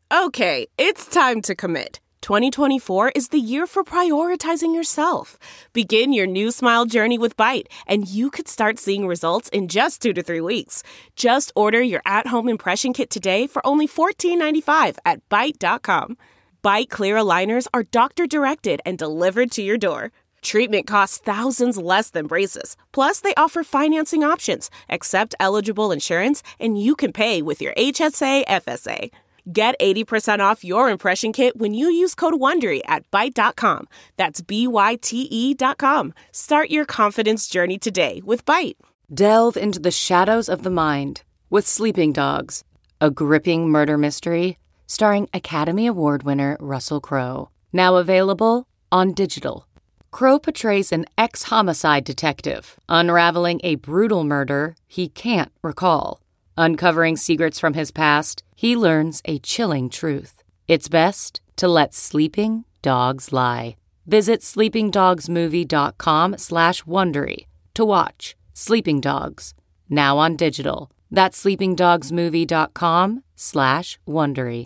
Okay, it's time to commit. 2024 is the year for prioritizing yourself. Begin your new smile journey with Byte, and you could start seeing results in just 2 to 3 weeks. Just order your at-home impression kit today for only $14.95 at Byte.com. Byte Clear aligners are doctor-directed and delivered to your door. Treatment costs thousands less than braces. Plus, they offer financing options, accept eligible insurance, and you can pay with your HSA, FSA. Get 80% off your impression kit when you use code WONDERY at Byte.com. That's BYTE.com. Start your confidence journey today with Byte. Delve into the shadows of the mind with Sleeping Dogs, a gripping murder mystery starring Academy Award winner Russell Crowe. Now available on digital. Crowe portrays an ex-homicide detective unraveling a brutal murder he can't recall. Uncovering secrets from his past, he learns a chilling truth. It's best to let sleeping dogs lie. Visit sleepingdogsmovie.com/Wondery to watch Sleeping Dogs, now on digital. That's sleepingdogsmovie.com/Wondery.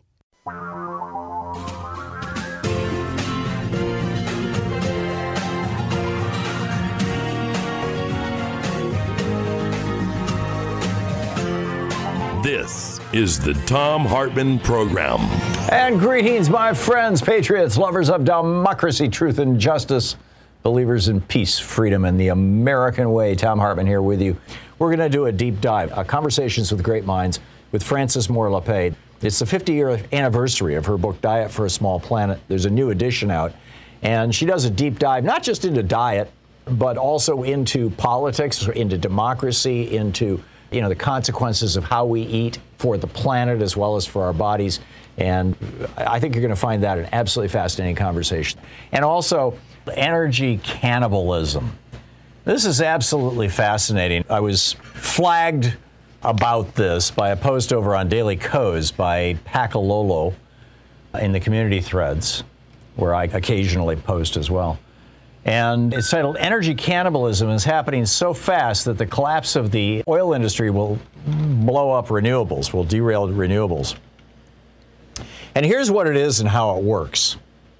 This is the Thom Hartmann Program. And greetings, my friends, patriots, lovers of democracy, truth, and justice, believers in peace, freedom, and the American way. Thom Hartmann here with you. We're going to do a deep dive, Conversations with Great Minds with Frances Moore Lappé. It's the 50-year anniversary of her book, Diet for a Small Planet. There's a new edition out, and she does a deep dive, not just into diet, but also into politics, into democracy, into the consequences of how we eat for the planet as well as for our bodies. And I think you're going to find that an absolutely fascinating conversation. And also, energy cannibalism. This is absolutely fascinating. I was flagged about this by a post over on Daily Kos by Pakalolo in the community threads, where I occasionally post as well. And it's titled, Energy Cannibalism is Happening So Fast That the Collapse of the Oil Industry Will Blow Up Renewables, will derail renewables. And here's what it is and how it works.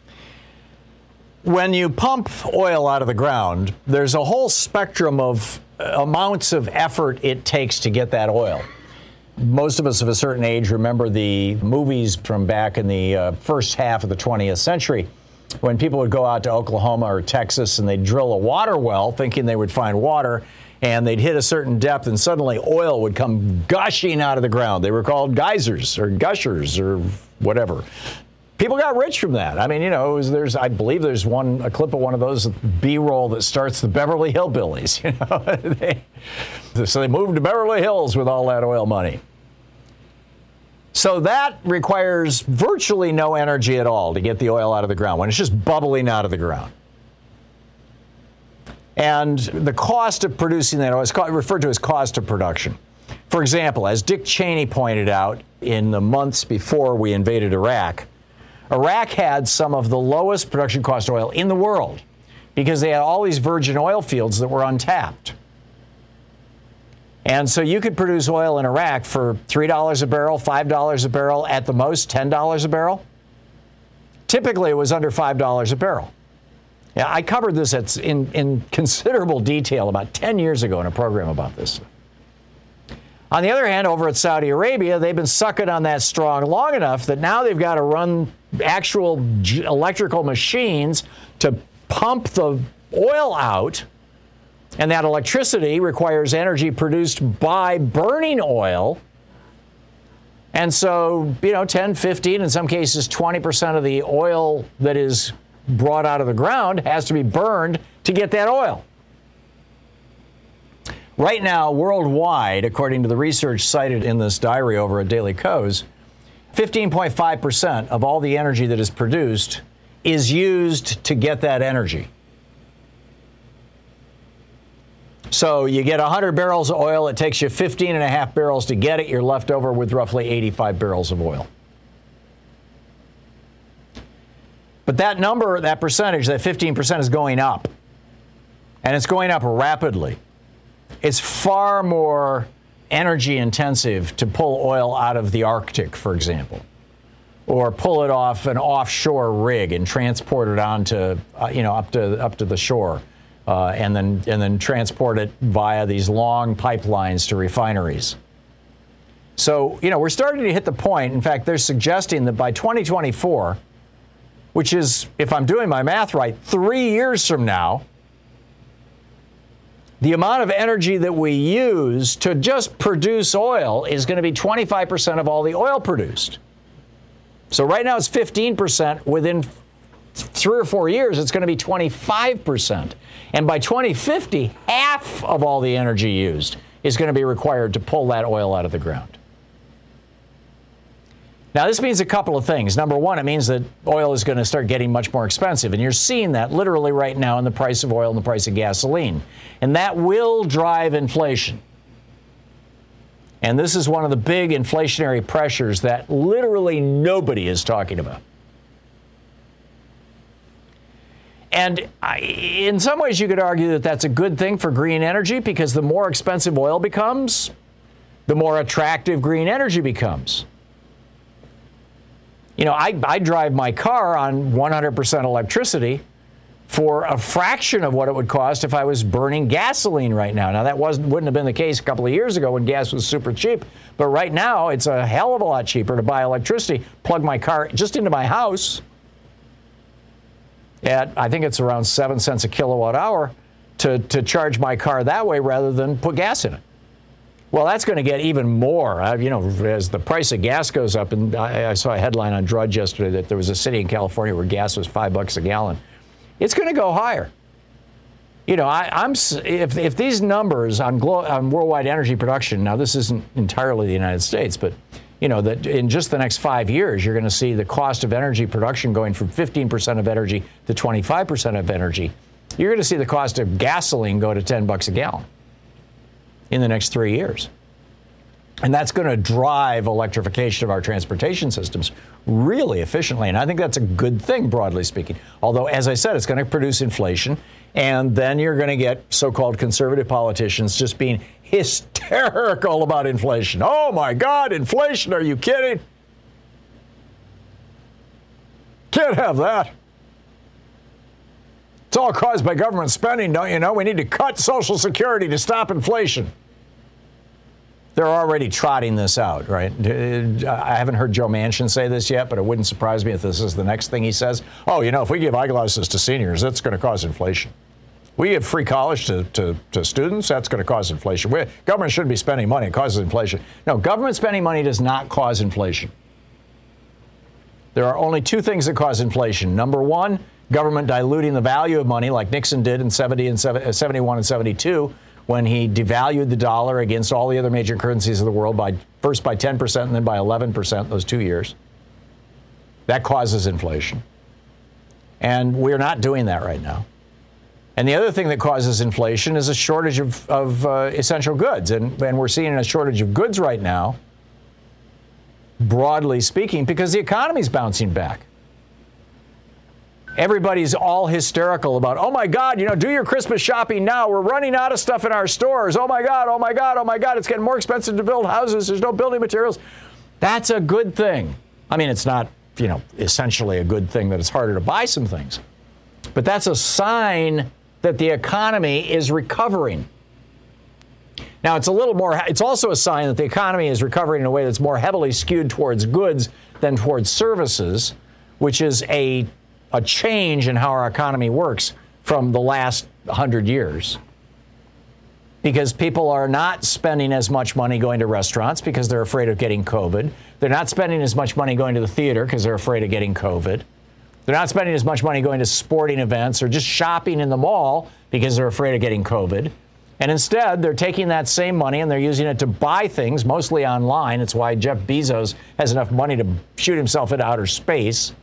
When you pump oil out of the ground, there's a whole spectrum of amounts of effort it takes to get that oil. Most of us of a certain age remember the movies from back in the first half of the 20th century, when people would go out to Oklahoma or Texas and they'd drill a water well thinking they would find water, and they'd hit a certain depth and suddenly oil would come gushing out of the ground. They were called geysers or gushers or whatever. People got rich from that. I mean, I believe there's a clip of one of those B-roll that starts the Beverly Hillbillies. So they moved to Beverly Hills with all that oil money. So that requires virtually no energy at all to get the oil out of the ground when it's just bubbling out of the ground. And the cost of producing that oil is referred to as cost of production. For example, as Dick Cheney pointed out in the months before we invaded Iraq, Iraq had some of the lowest production cost oil in the world because they had all these virgin oil fields that were untapped. And so you could produce oil in Iraq for $3 a barrel, $5 a barrel, at the most $10 a barrel. Typically, it was under $5 a barrel. Yeah, I covered this in considerable detail about 10 years ago in a program about this. On the other hand, over at Saudi Arabia, they've been sucking on that strong long enough that now they've got to run actual electrical machines to pump the oil out. And that electricity requires energy produced by burning oil. And so, 10, 15, in some cases 20% of the oil that is brought out of the ground has to be burned to get that oil. Right now, worldwide, according to the research cited in this diary over at Daily Kos, 15.5% of all the energy that is produced is used to get that energy. So you get 100 barrels of oil, it takes you 15 and a half barrels to get it, you're left over with roughly 85 barrels of oil. But that number, that percentage, that 15% is going up. And it's going up rapidly. It's far more energy intensive to pull oil out of the Arctic, for example, or pull it off an offshore rig and transport it onto, up to the shore, and then transport it via these long pipelines to refineries. So, we're starting to hit the point. In fact, they're suggesting that by 2024, which is, if I'm doing my math right, 3 years from now, the amount of energy that we use to just produce oil is going to be 25% of all the oil produced. So right now it's 15%. Within 3 or 4 years, it's going to be 25%. And by 2050, half of all the energy used is going to be required to pull that oil out of the ground. Now, this means a couple of things. Number one, it means that oil is going to start getting much more expensive. And you're seeing that literally right now in the price of oil and the price of gasoline. And that will drive inflation. And this is one of the big inflationary pressures that literally nobody is talking about. And in some ways, you could argue that that's a good thing for green energy, because the more expensive oil becomes, the more attractive green energy becomes. I drive my car on 100% electricity for a fraction of what it would cost if I was burning gasoline right now. Now, that wouldn't have been the case a couple of years ago when gas was super cheap. But right now, it's a hell of a lot cheaper to buy electricity, plug my car just into my house at, I think it's around 7 cents a kilowatt hour, to charge my car that way rather than put gas in it. Well, that's going to get even more, as the price of gas goes up. And I saw a headline on Drudge yesterday that there was a city in California where gas was $5 a gallon. It's going to go higher. If these numbers on worldwide energy production, now this isn't entirely the United States, but that in just the next 5 years, you're going to see the cost of energy production going from 15% of energy to 25% of energy. You're going to see the cost of gasoline go to $10 a gallon in the next 3 years. And that's going to drive electrification of our transportation systems really efficiently. And I think that's a good thing, broadly speaking. Although, as I said, it's going to produce inflation. And then you're going to get so-called conservative politicians just being hysterical about inflation. Oh, my God, inflation. Are you kidding? Can't have that. It's all caused by government spending, don't you know? We need to cut Social Security to stop inflation. They're already trotting this out, right? I haven't heard Joe Manchin say this yet, but it wouldn't surprise me if this is the next thing he says. Oh, if we give eyeglasses to seniors, that's going to cause inflation. We give free college to students, that's going to cause inflation. Government shouldn't be spending money, it causes inflation. No, government spending money does not cause inflation. There are only two things that cause inflation. Number one, government diluting the value of money like Nixon did in 71 and 72, when he devalued the dollar against all the other major currencies of the world first by 10% and then by 11% those 2 years. That causes inflation. And we're not doing that right now. And the other thing that causes inflation is a shortage of essential goods. And we're seeing a shortage of goods right now, broadly speaking, because the economy's bouncing back. Everybody's all hysterical about, oh, my God, do your Christmas shopping now. We're running out of stuff in our stores. Oh, my God, oh, my God, oh, my God. It's getting more expensive to build houses. There's no building materials. That's a good thing. I mean, it's not, essentially a good thing that it's harder to buy some things. But that's a sign that the economy is recovering. Now, it's also a sign that the economy is recovering in a way that's more heavily skewed towards goods than towards services, which is a change in how our economy works from the last 100 years. Because people are not spending as much money going to restaurants because they're afraid of getting COVID. They're not spending as much money going to the theater because they're afraid of getting COVID. They're not spending as much money going to sporting events or just shopping in the mall because they're afraid of getting COVID. And instead, they're taking that same money and they're using it to buy things, mostly online. It's why Jeff Bezos has enough money to shoot himself into outer space.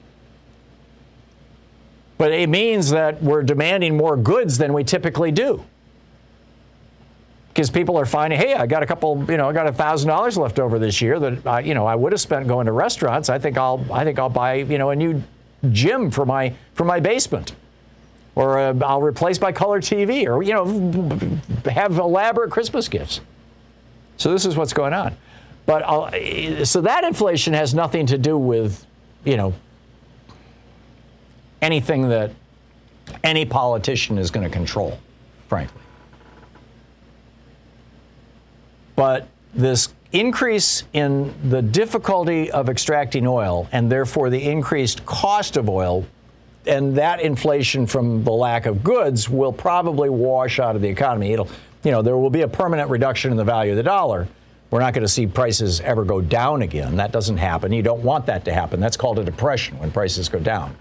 But it means that we're demanding more goods than we typically do. Because people are finding, hey, I got I got $1,000 left over this year that I would have spent going to restaurants. I think I'll buy a new gym for my basement, or I'll replace my color TV, or have elaborate Christmas gifts. So this is what's going on. But so that inflation has nothing to do with, anything that any politician is going to control, frankly. But this increase in the difficulty of extracting oil, and therefore the increased cost of oil, and that inflation from the lack of goods will probably wash out of the economy. There will be a permanent reduction in the value of the dollar. We're not going to see prices ever go down again. That doesn't happen. You don't want that to happen. That's called a depression, when prices go down,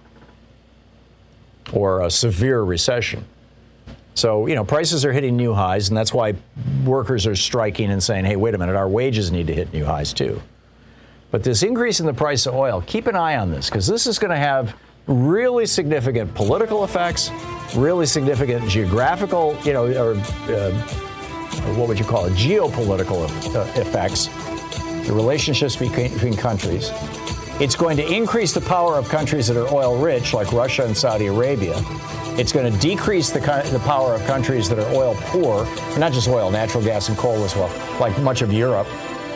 or a severe recession. So, prices are hitting new highs, and that's why workers are striking and saying, hey, wait a minute, our wages need to hit new highs too. But this increase in the price of oil, keep an eye on this, because this is going to have really significant political effects, really significant geographical, or what would you call it, geopolitical effects, the relationships between countries. It's going to increase the power of countries that are oil rich, like Russia and Saudi Arabia. It's going to decrease the power of countries that are oil poor, not just oil, natural gas and coal as well, like much of Europe.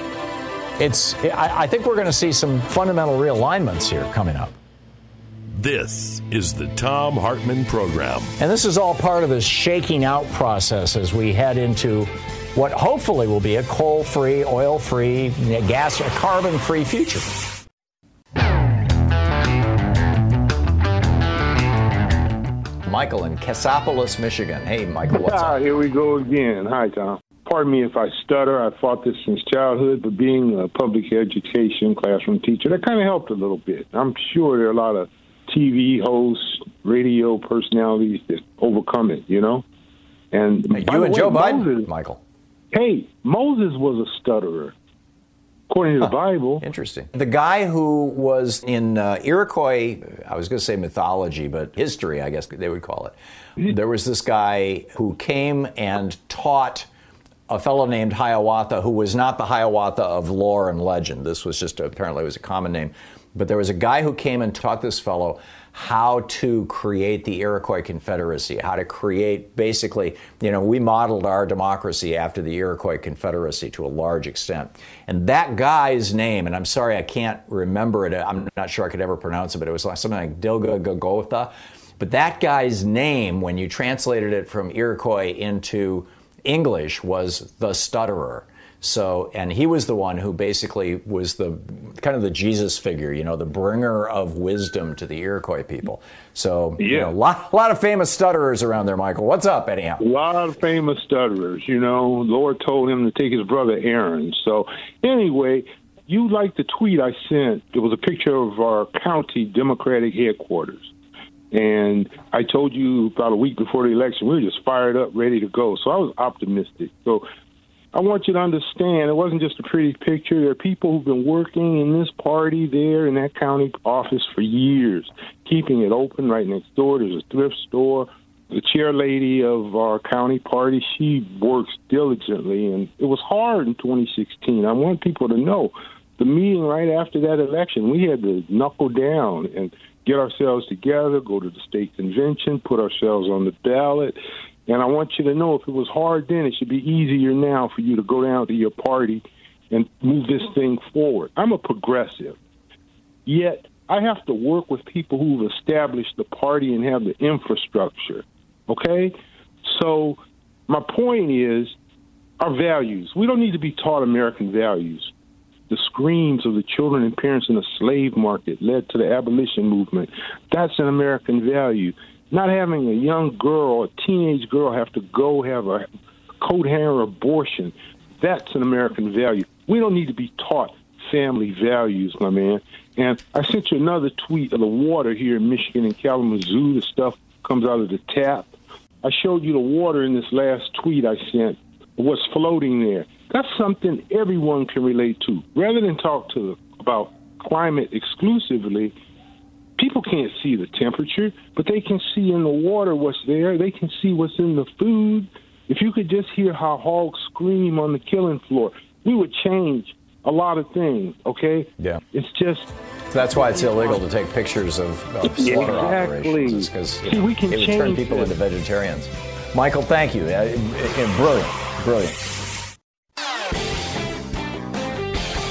I think we're going to see some fundamental realignments here coming up. This is the Thom Hartmann Program. And this is all part of this shaking out process as we head into what hopefully will be a coal-free, oil-free, carbon-free future. Michael in Cassopolis, Michigan. Hey, Michael, what's up? Here we go again. Hi, Tom. Pardon me if I stutter. I fought this since childhood, but being a public education classroom teacher, that kind of helped a little bit. I'm sure there are a lot of TV hosts, radio personalities that overcome it, And you and Joe Biden, Michael. Hey, Moses was a stutterer, according to the Bible. Interesting. The guy who was in Iroquois, I was going to say mythology, but history, I guess they would call it. There was this guy who came and taught a fellow named Hiawatha, who was not the Hiawatha of lore and legend. This was just apparently it was a common name. But there was a guy who came and taught this fellow how to create the Iroquois Confederacy, how to create basically, we modeled our democracy after the Iroquois Confederacy to a large extent. And that guy's name, and I'm sorry I can't remember it, I'm not sure I could ever pronounce it, but it was like something like Dilgagogotha. But that guy's name, when you translated it from Iroquois into English, was the Stutterer. So, and he was the one who basically was the kind of the Jesus figure, the bringer of wisdom to the Iroquois people. So, a lot of famous stutterers around there, Michael. What's up, anyhow? A lot of famous stutterers. Lord told him to take his brother Aaron. So, anyway, you liked the tweet I sent. It was a picture of our county Democratic headquarters. And I told you about a week before the election, we were just fired up, ready to go. So I was optimistic. So I want you to understand, it wasn't just a pretty picture. There are people who've been working in this party there in that county office for years, keeping it open right next door. There's a thrift store. The chair lady of our county party, she works diligently, and it was hard in 2016. I want people to know the meeting right after that election, we had to knuckle down and get ourselves together, go to the state convention, put ourselves on the ballot. And I want you to know, if it was hard then, it should be easier now for you to go down to your party and move this thing forward. I'm a progressive, yet I have to work with people who've established the party and have the infrastructure, okay? So my point is our values. We don't need to be taught American values. The screams of the children and parents in the slave market led to the abolition movement. That's an American value. Not having a young girl, a teenage girl, have to go have a coat hanger abortion, that's an American value. We don't need to be taught family values, my man. And I sent you another tweet of the water here in Michigan and Kalamazoo. The stuff comes out of the tap. I showed you the water in this last tweet I sent, what's floating there. That's something everyone can relate to. Rather than talk about climate exclusively, people can't see the temperature, but they can see in the water what's there. They can see what's in the food. If you could just hear how hogs scream on the killing floor, we would change a lot of things, okay? Yeah. It's just... That's why it's illegal to take pictures of slaughter operations, because it would turn people into vegetarians. Michael, thank you. Brilliant.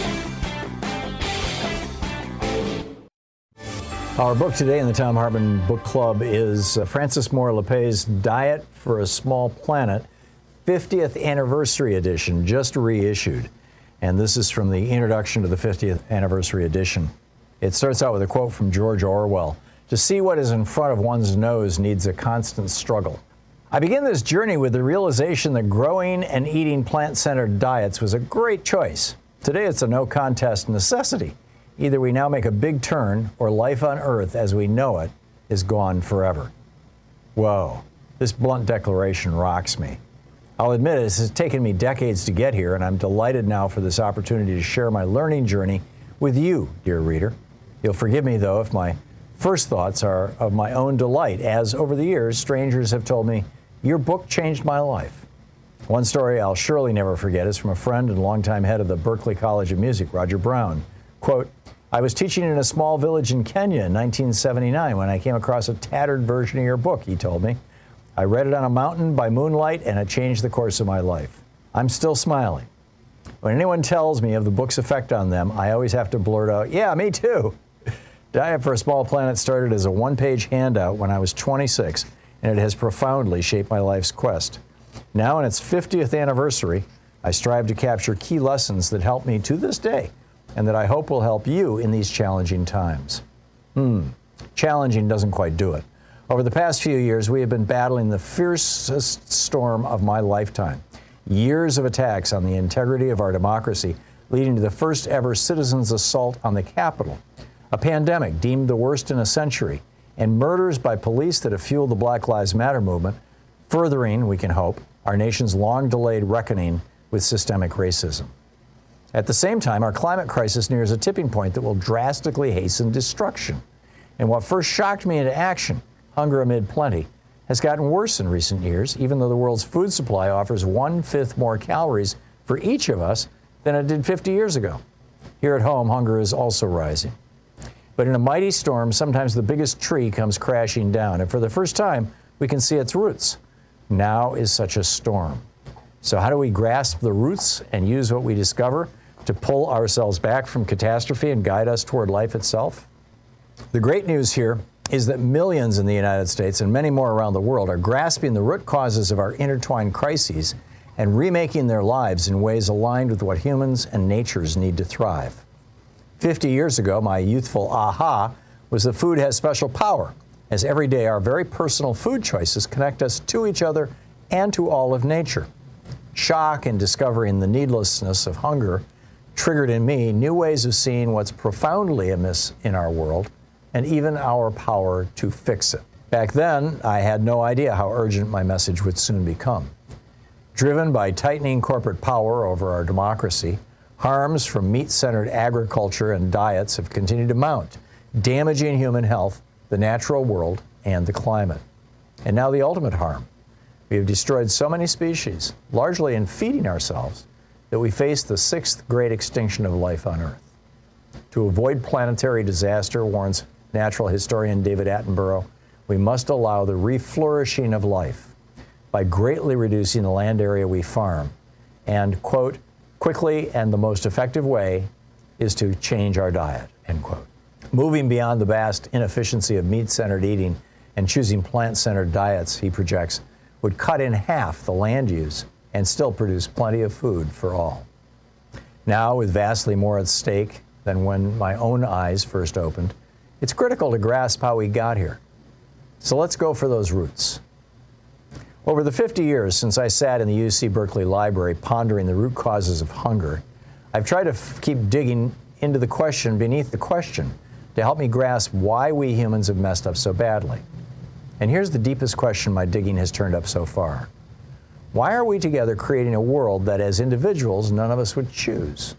Our book today in the Thom Hartmann Book Club is Frances Moore Lappé's Diet for a Small Planet, 50th Anniversary Edition, just reissued. And this is from the introduction to the 50th Anniversary Edition. It starts out with a quote from George Orwell. To see what is in front of one's nose needs a constant struggle. I begin this journey with the realization that growing and eating plant-centered diets was a great choice. Today it's a no-contest necessity. Either we now make a big turn, or life on Earth as we know it is gone forever. Whoa, this blunt declaration rocks me. I'll admit it has taken me decades to get here, and I'm delighted now for this opportunity to share my learning journey with you, dear reader. You'll forgive me, though, if my first thoughts are of my own delight, as over the years, strangers have told me, your book changed my life. One story I'll surely never forget is from a friend and longtime head of the Berklee College of Music, Roger Brown. Quote, I was teaching in a small village in Kenya in 1979 when I came across a tattered version of your book, he told me. I read it on a mountain by moonlight, and it changed the course of my life. I'm still smiling. When anyone tells me of the book's effect on them, I always have to blurt out, yeah, me too. Diet for a Small Planet started as a one-page handout when I was 26, and it has profoundly shaped my life's quest. Now, in its 50th anniversary, I strive to capture key lessons that help me to this day, and that I hope will help you in these challenging times. Challenging doesn't quite do it. Over the past few years, we have been battling the fiercest storm of my lifetime. Years of attacks on the integrity of our democracy, leading to the first ever citizens' assault on the Capitol, a pandemic deemed the worst in a century, and murders by police that have fueled the Black Lives Matter movement, furthering, we can hope, our nation's long-delayed reckoning with systemic racism. At the same time, our climate crisis nears a tipping point that will drastically hasten destruction. And what first shocked me into action, hunger amid plenty, has gotten worse in recent years, even though the world's food supply offers 1/5 more calories for each of us than it did 50 years ago. Here at home, hunger is also rising. But in a mighty storm, sometimes the biggest tree comes crashing down, and for the first time, we can see its roots. Now is such a storm. So how do we grasp the roots and use what we discover to pull ourselves back from catastrophe and guide us toward life itself? The great news here is that millions in the United States and many more around the world are grasping the root causes of our intertwined crises and remaking their lives in ways aligned with what humans and natures need to thrive. 50 years ago, my youthful aha was that food has special power, as every day our very personal food choices connect us to each other and to all of nature. Shock in discovering the needlessness of hunger triggered in me new ways of seeing what's profoundly amiss in our world and even our power to fix it. Back then, I had no idea how urgent my message would soon become. Driven by tightening corporate power over our democracy, harms from meat-centered agriculture and diets have continued to mount, damaging human health, the natural world, and the climate. And now the ultimate harm. We have destroyed so many species, largely in feeding ourselves, that we face the 6th great extinction of life on Earth. To avoid planetary disaster, warns natural historian David Attenborough, we must allow the reflourishing of life by greatly reducing the land area we farm. And, quote, quickly and the most effective way is to change our diet, end quote. Moving beyond the vast inefficiency of meat-centered eating and choosing plant-centered diets, he projects, would cut in half the land use and still produce plenty of food for all. Now, with vastly more at stake than when my own eyes first opened, it's critical to grasp how we got here. So let's go for those roots. Over the 50 years since I sat in the UC Berkeley Library pondering the root causes of hunger, I've tried to keep digging into the question beneath the question to help me grasp why we humans have messed up so badly. And here's the deepest question my digging has turned up so far. Why are we together creating a world that as individuals none of us would choose?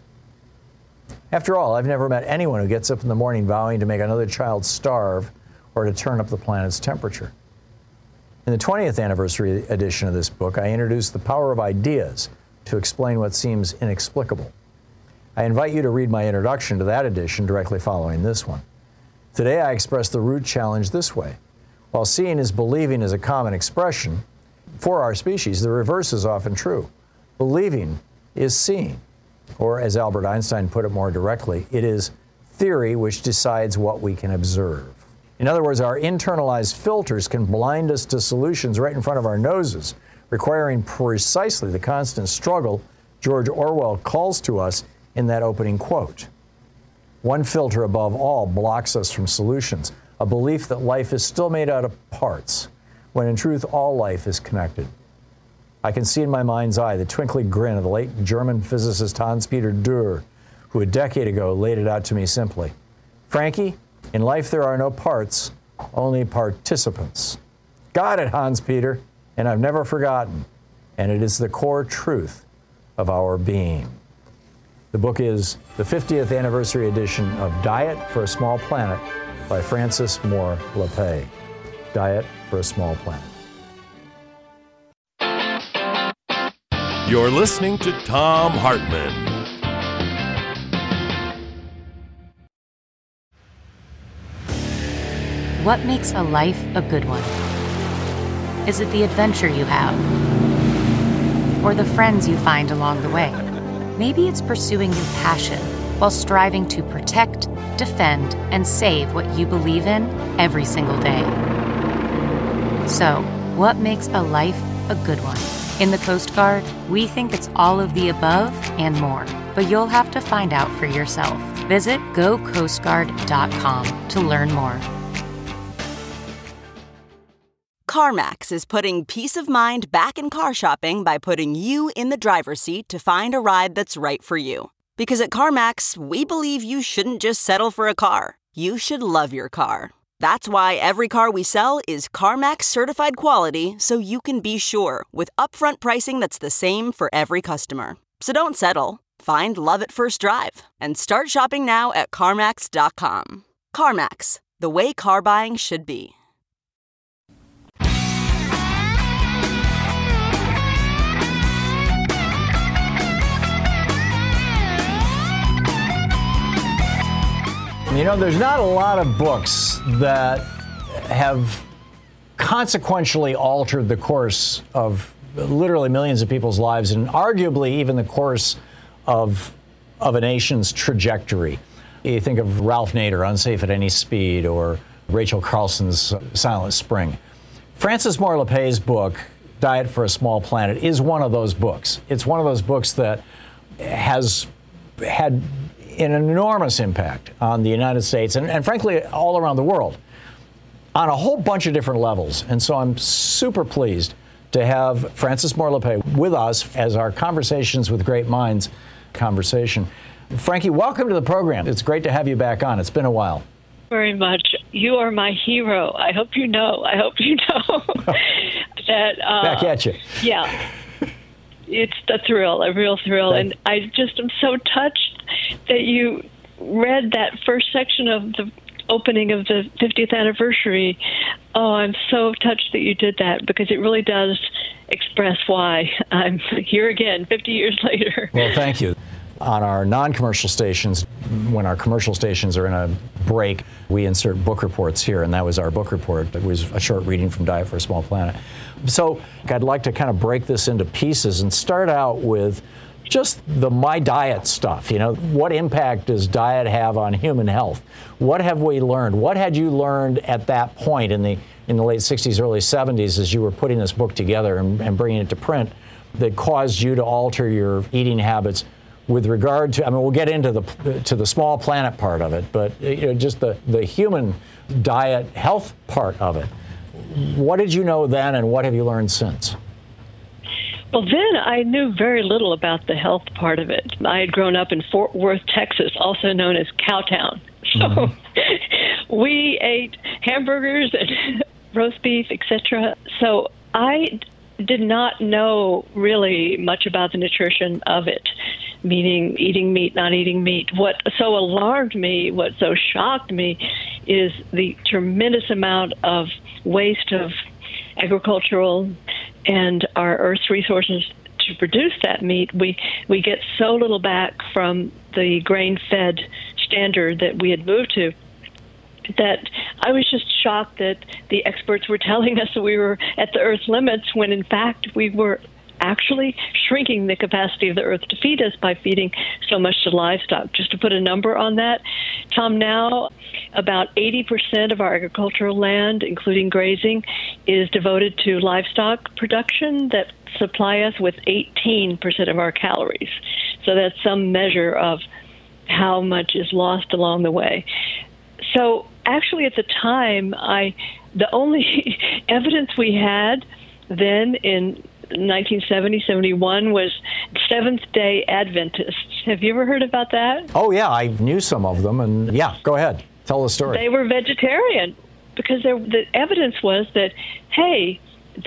After all, I've never met anyone who gets up in the morning vowing to make another child starve or to turn up the planet's temperature. In the 20th anniversary edition of this book, I introduced the power of ideas to explain what seems inexplicable. I invite you to read my introduction to that edition directly following this one. Today, I express the root challenge this way. While seeing is believing is a common expression, for our species, the reverse is often true. Believing is seeing. Or, as Albert Einstein put it more directly, it is theory which decides what we can observe. In other words, our internalized filters can blind us to solutions right in front of our noses, requiring precisely the constant struggle George Orwell calls to us in that opening quote. One filter above all blocks us from solutions, a belief that life is still made out of parts, when in truth all life is connected. I can see in my mind's eye the twinkling grin of the late German physicist Hans-Peter Dürr, who a decade ago laid it out to me simply. Frankie, in life there are no parts, only participants. Got it, Hans-Peter, and I've never forgotten. And it is the core truth of our being. The book is the 50th anniversary edition of Diet for a Small Planet by Frances Moore Lappé. Diet for a Small Planet. You're listening to Thom Hartmann. What makes a life a good one? Is it the adventure you have? Or the friends you find along the way? Maybe it's pursuing your passion while striving to protect, defend, and save what you believe in every single day. So, what makes a life a good one? In the Coast Guard, we think it's all of the above and more, but you'll have to find out for yourself. Visit gocoastguard.com to learn more. CarMax is putting peace of mind back in car shopping by putting you in the driver's seat to find a ride that's right for you. Because at CarMax, we believe you shouldn't just settle for a car. You should love your car. That's why every car we sell is CarMax certified quality, so you can be sure with upfront pricing that's the same for every customer. So don't settle. Find love at first drive and start shopping now at CarMax.com. CarMax, the way car buying should be. You know, there's not a lot of books that have consequentially altered the course of literally millions of people's lives and arguably even the course of a nation's trajectory. You think of Ralph Nader, Unsafe at Any Speed, or Rachel Carlson's Silent Spring. Frances Moore Lappé's book, Diet for a Small Planet, is one of those books. It's one of those books that has had an enormous impact on the United States and frankly, all around the world on a whole bunch of different levels. And so I'm super pleased to have Frances Moore Lappé with us as our Conversations with Great Minds conversation. Frankie, welcome to the program. It's great to have you back on. It's been a while. Very much. You are my hero. I hope you know that. Back at you. Yeah. It's a thrill, a real thrill. And I just am so touched that you read that first section of the opening of the 50th anniversary. Oh, I'm so touched that you did that because it really does express why I'm here again 50 years later. Well, thank you. On our non-commercial stations, when our commercial stations are in a break, we insert book reports here, and that was our book report. It was a short reading from Diet for a Small Planet. So I'd like to kind of break this into pieces and start out with just the My Diet stuff. You know, what impact does diet have on human health? What have we learned? What had you learned at that point in the late 60s, early 70s as you were putting this book together and bringing it to print that caused you to alter your eating habits with regard to, I mean, we'll get into the small planet part of it, but you know, just the human diet health part of it. What did you know then, and what have you learned since? Well, then I knew very little about the health part of it. I had grown up in Fort Worth, Texas, also known as Cowtown. So we ate hamburgers and roast beef, etc. So I did not know really much about the nutrition of it, meaning eating meat, not eating meat. What so alarmed me, what so shocked me, is the tremendous amount of waste of agricultural and our Earth's resources to produce that meat. We get so little back from the grain-fed standard that we had moved to that I was just shocked that the experts were telling us that we were at the Earth's limits when, in fact, we were actually shrinking the capacity of the earth to feed us by feeding so much to livestock. Just to put a number on that, Tom, now about 80% of our agricultural land, including grazing, is devoted to livestock production that supply us with 18% of our calories. So that's some measure of how much is lost along the way. So actually at the time, the only evidence we had then in 1970, 71 was Seventh-day Adventists. Have you ever heard about that? Oh, yeah, I knew some of them. And yeah, go ahead. Tell the story. They were vegetarian because the evidence was that, hey,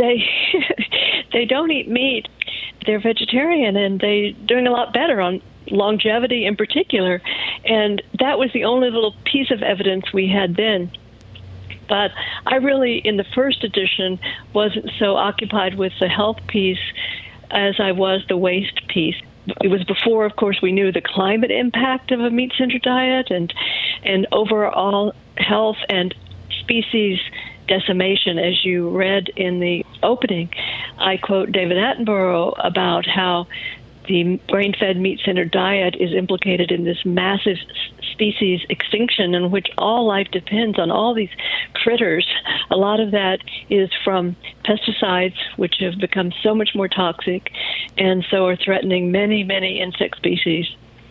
they don't eat meat. They're vegetarian, and they're doing a lot better on longevity in particular. And that was the only little piece of evidence we had then. But I really, in the first edition, wasn't so occupied with the health piece as I was the waste piece. It was before, of course, we knew the climate impact of a meat-centered diet and overall health and species decimation. As you read in the opening, I quote David Attenborough about how the grain-fed, meat-centered diet is implicated in this massive species extinction in which all life depends on all these critters. A lot of that is from pesticides, which have become so much more toxic and so are threatening many, many insect species.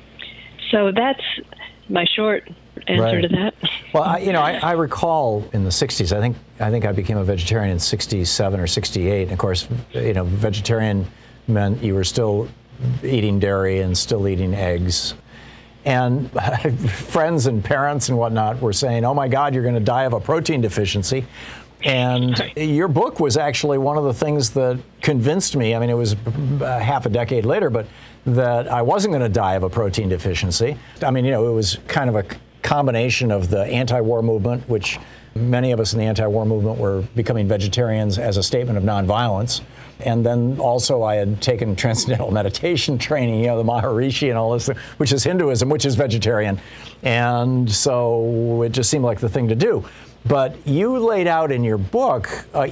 So that's my short answer to that. Well, I recall in the 60s, I think I became a vegetarian in 67 or 68. And of course, vegetarian meant you were still eating dairy and still eating eggs. And friends and parents and whatnot were saying, oh my God, you're going to die of a protein deficiency. And your book was actually one of the things that convinced me, I mean, it was half a decade later, but that I wasn't going to die of a protein deficiency. I mean, it was kind of a combination of the anti-war movement, which many of us in the anti-war movement were becoming vegetarians as a statement of nonviolence. And then also I had taken transcendental meditation training, the Maharishi and all this, which is Hinduism, which is vegetarian. And so it just seemed like the thing to do. But you laid out in your book,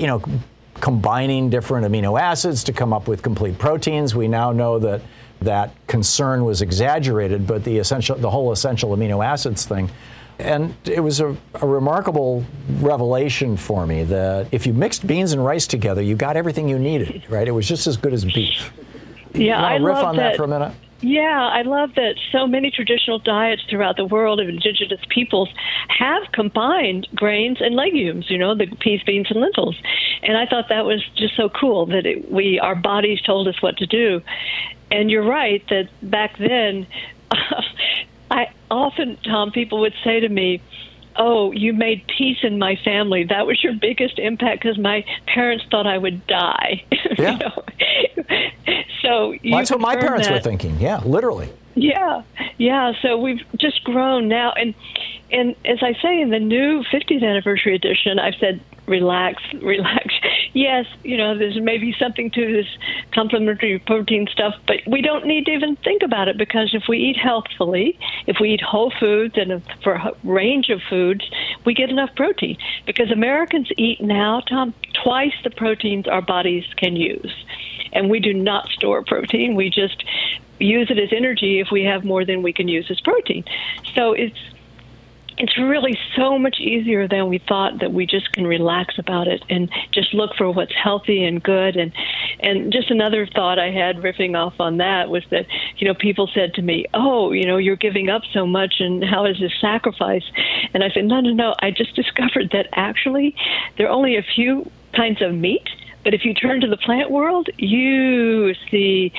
combining different amino acids to come up with complete proteins. We now know that that concern was exaggerated, but the whole essential amino acids thing. And it was a remarkable revelation for me that if you mixed beans and rice together, you got everything you needed, right? It was just as good as beef. Yeah, I riff love on that for a minute? Yeah, I love that so many traditional diets throughout the world of indigenous peoples have combined grains and legumes, the peas, beans, and lentils. And I thought that was just so cool that our bodies told us what to do. And you're right that back then, I often, Tom, people would say to me, oh, you made peace in my family. That was your biggest impact because my parents thought I would die. Yeah. So that's what my parents were thinking. Yeah, literally. Yeah. So we've just grown now. And as I say in the new 50th anniversary edition, I've said, relax. Yes, there's maybe something to this complementary protein stuff, but we don't need to even think about it because if we eat healthfully, if we eat whole foods and for a range of foods, we get enough protein. Because Americans eat now, Tom, twice the proteins our bodies can use. And we do not store protein. We just use it as energy if we have more than we can use as protein. So it's really so much easier than we thought that we just can relax about it and just look for what's healthy and good. And just another thought I had riffing off on that was that, people said to me, oh, you're giving up so much and how is this sacrifice? And I said, no, I just discovered that actually there are only a few kinds of meat. But if you turn to the plant world, you see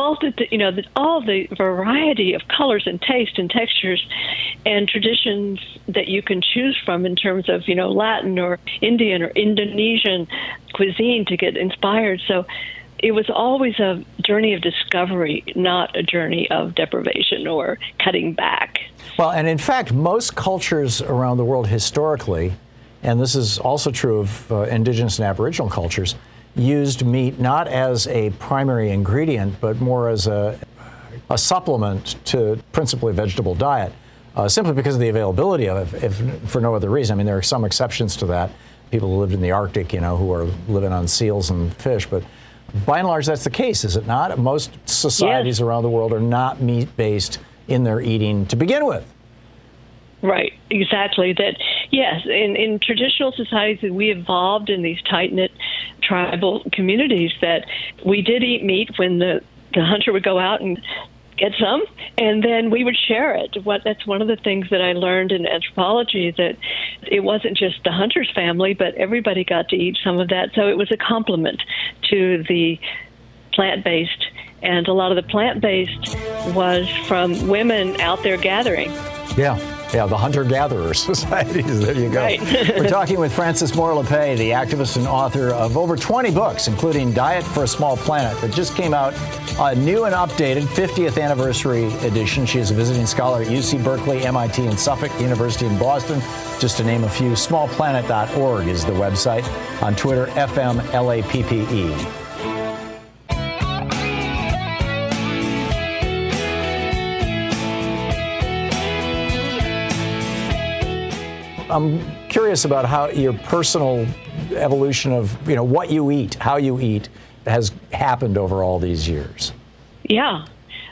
all the variety of colors and taste and textures and traditions that you can choose from in terms of, Latin or Indian or Indonesian cuisine to get inspired. So it was always a journey of discovery, not a journey of deprivation or cutting back. Well, and in fact, most cultures around the world historically, and this is also true of indigenous and aboriginal cultures, used meat not as a primary ingredient, but more as a supplement to principally vegetable diet, simply because of the availability of it, if for no other reason. I mean, there are some exceptions to that. People who lived in the Arctic, who are living on seals and fish, but by and large, that's the case, is it not? Most societies around the world are not meat-based in their eating to begin with. Right, exactly. That, yes, in traditional societies, we evolved in these tight-knit tribal communities that we did eat meat when the hunter would go out and get some, and then we would share it. That's one of the things that I learned in anthropology, that it wasn't just the hunter's family, but everybody got to eat some of that. So it was a complement to the plant-based, and a lot of the plant-based was from women out there gathering. Yeah, the hunter-gatherer societies. There you go. Right. We're talking with Frances Moore Lappé, the activist and author of over 20 books, including Diet for a Small Planet, that just came out, a new and updated 50th anniversary edition. She is a visiting scholar at UC Berkeley, MIT, and Suffolk University in Boston, just to name a few. Smallplanet.org is the website. On Twitter, FMLAPPE. I'm curious about how your personal evolution of, what you eat, how you eat, has happened over all these years. Yeah.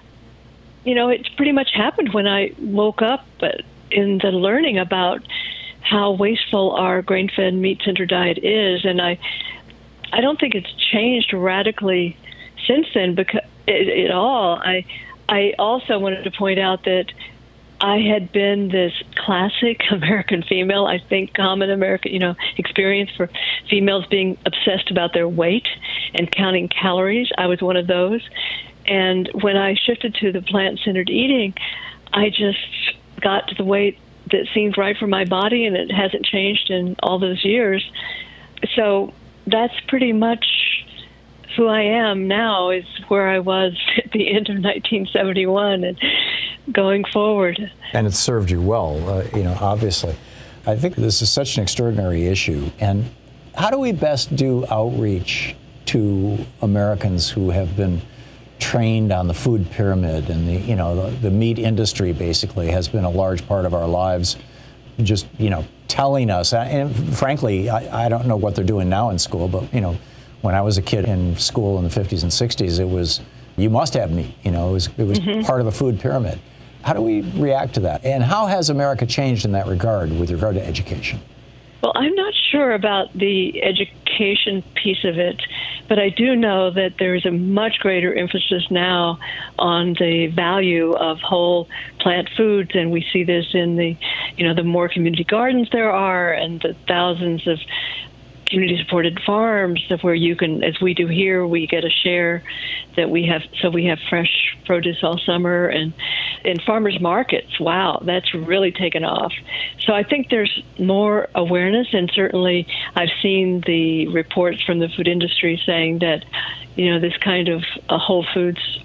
It's pretty much happened when I woke up in the learning about how wasteful our grain-fed, meat-centered diet is. And I don't think it's changed radically since then because at all. I also wanted to point out that I had been this classic American female, I think common American, experience for females being obsessed about their weight and counting calories. I was one of those. And when I shifted to the plant-centered eating, I just got to the weight that seemed right for my body, and it hasn't changed in all those years. So that's pretty much who I am now, is where I was at the end of 1971 and going forward. And it's served you well, obviously. I think this is such an extraordinary issue. And how do we best do outreach to Americans who have been trained on the food pyramid, and the meat industry basically has been a large part of our lives, just, telling us, and frankly, I don't know what they're doing now in school, but, when I was a kid in school in the 50s and 60s, it was, you must have meat, it was part of the food pyramid. How do we react to that? And how has America changed in that regard with regard to education? Well, I'm not sure about the education piece of it, but I do know that there is a much greater emphasis now on the value of whole plant foods, and we see this in the more community gardens there are, and the thousands of community-supported farms where you can, as we do here, we get a share that we have. So we have fresh produce all summer, and in farmers markets, wow, that's really taken off. So I think there's more awareness, and certainly I've seen the reports from the food industry saying that, this kind of Whole Foods